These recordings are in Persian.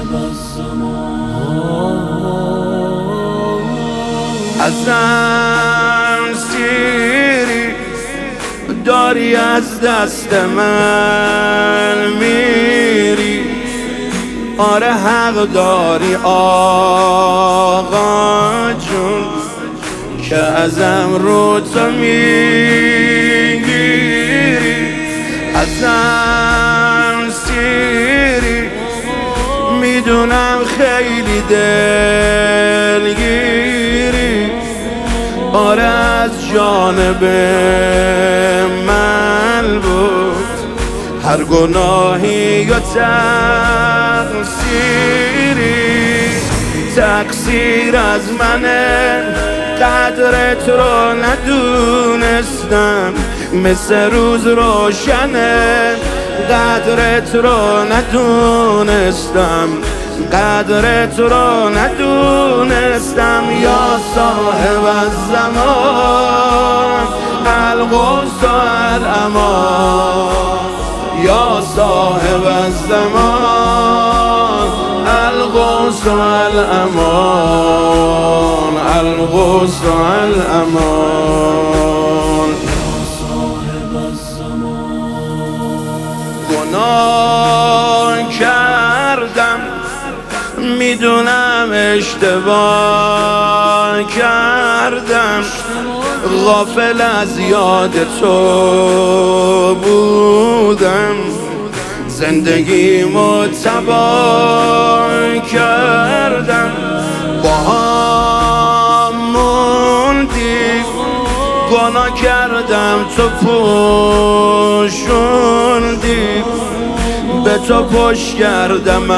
ازم سیری داری از دست من میری، آره حق داری آقا جون که ازم رو تو میگیری. ازم سیری میدونم خیلی دلگیری، آره از جانب من بود هر گناهی یا تقصیری. تقصیر از منه، قدرت رو ندونستم، مثل روز روشنه قدرت رو ندونستم، قدرت رو ندونستم. یا صاحب الزمان الغوث الامان، یا صاحب الزمان الغوث الامان، الغوث الامان. گناه کردم میدونم اشتباه کردم، غافل از یاد تو بودم، زندگیمو تباه کردم. با هم موندیم گناه کردم تو پوشوندی، به تو پشت کردم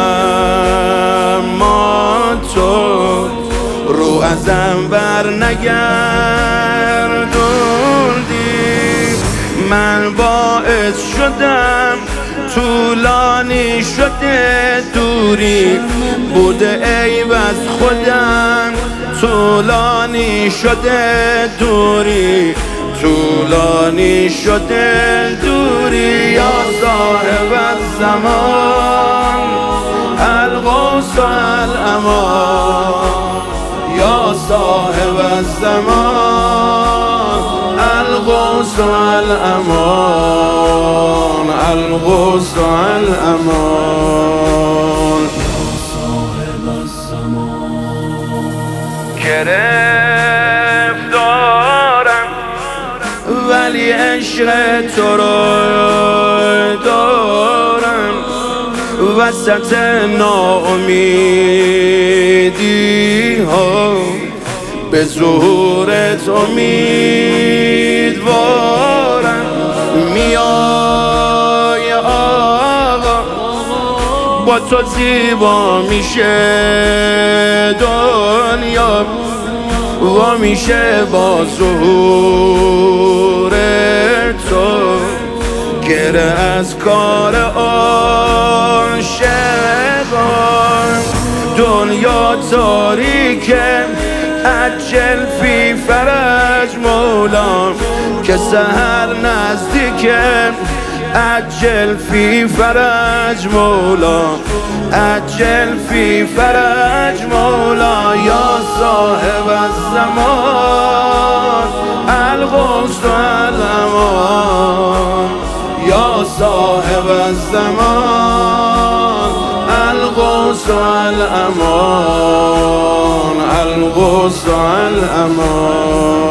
اما تو رو ازم بر نگردوندی. من باعث شدم طولانی شده دوری، بوده عیب از خودم طولانی شده دوری، طولانی شده دوری. یا صاحب الزمان الغوث الامان، یا صاحب الزمان الغوث الامان، الغوث الامان. گرفتارم ولی عشق تو رو دارم، وسط ناامیدی ها به ظهورت امیدوارم. میای آقا با تو زیبا میشه دنیا، و میشه با ظهور تو گره از کار عاشقان. دنیا تاریکه عجل فی فرج مولا، که سحر نزدیکه عجل فی فرج مولا، عجل فی فرج مولا. یا صاحب الزمان الغوث الامان، یا صاحب الزمان الغوث الامان، الغوث الامان.